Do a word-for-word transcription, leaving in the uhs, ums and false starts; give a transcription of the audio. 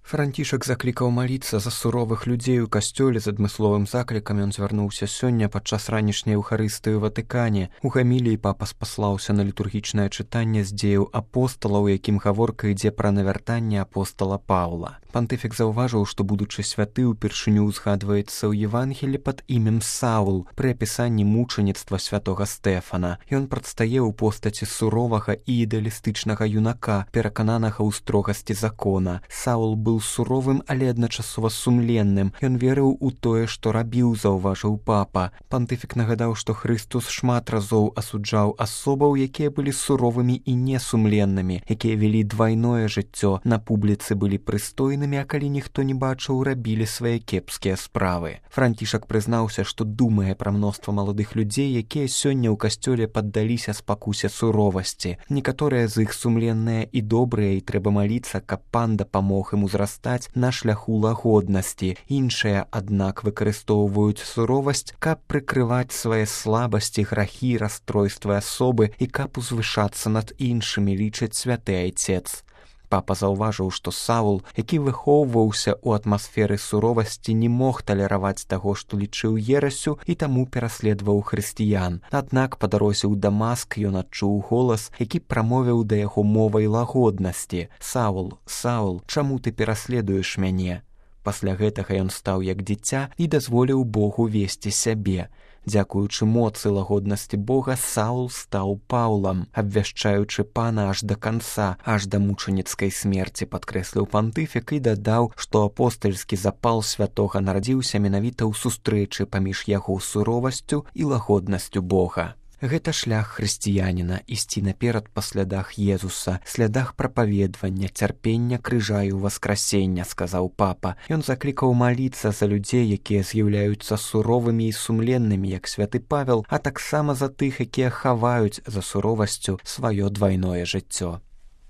Францішак заклікаў маліцца за суровых людзей у касцёле з адмысловым заклікам. Ён звярнуўся сёння падчас ранішняй эўхарыстыі ў Ватыкане. У гаміліі папа спаслаўся на літургічнае чытанне з дзеяў апостала, у якім гаворка ідзе пра навяртанне апостала Паўла. Пантыфік заўважыў, што будучы святы ўпершыню ўзгадваецца ў Евангелі пад імем Саул пры апісанні мучаніцтва святога Стэфана. Ён прадстае ў постаці суровага і ідэалістычнага юнака, перакананага ў строгасці закона. Саул быў суровым, але адначасова сумленным. Ён верыў у тое, што рабіў, заўважыў папа. Пантыфік нагадаў, што Хрыстус шмат разоў асуджаў асобаў, якія былі суровымі і несумленнымі, якія вялі двайное жыццё, на публіцы былі прыстойнымі, а калі ніхто не бачыў, рабілі свае кепскія справы. Францішак прызнаўся, што думае пра мноства маладых людзей, якія сёння ў касцёле паддаліся спакусе суровасці. Некаторыя з іх сумленныя і добрыя, і трэба маліцца, каб пан дапамог ім узрастаць на шляху лагоднасці. Іншыя, аднак, выкарыстоўваюць суровасць, каб прыкрываць свае слабасці, грахі, расстройствы асобы і каб узвышацца над іншымі, лічыць святы айцец. Папа заўважыў, што Саул, які выхоўваўся ў атмасферы суровасці, не мог талераваць таго, што лічыў ерасю, і таму пераследаваў хрысціян. Аднак па дарозе ў Дамаск ён адчуў голас, які прамовіў да яго мовай лагоднасці: «Саул, Саул, чаму ты пераследуеш мяне?» Пасля гэтага ён стаў як дзіця і дазволіў Богу весці сябе. Дзякуючы моцы лагоднасці Бога, Саул стаў Паўлам, абвяшчаючы пана аж да канца, аж да мучаніцкай смерці, падкрэсліў пантыфік і дадаў, што апостальскі запал святога нарадзіўся менавіта ў сустрэчы паміж яго суровасцю і лагоднасцю Бога. Гэта шлях хрысціяніна, ісці наперад па слядах Езуса, слядах прапаведвання, цярпення, крыжа і ўваскрасення, сказаў папа. Ён заклікаў маліцца за людзей, якія з'яўляюцца суровымі і сумленнымі, як святы Павел, а таксама за тых, якія хаваюць за суровасцю сваё двайное жыццё.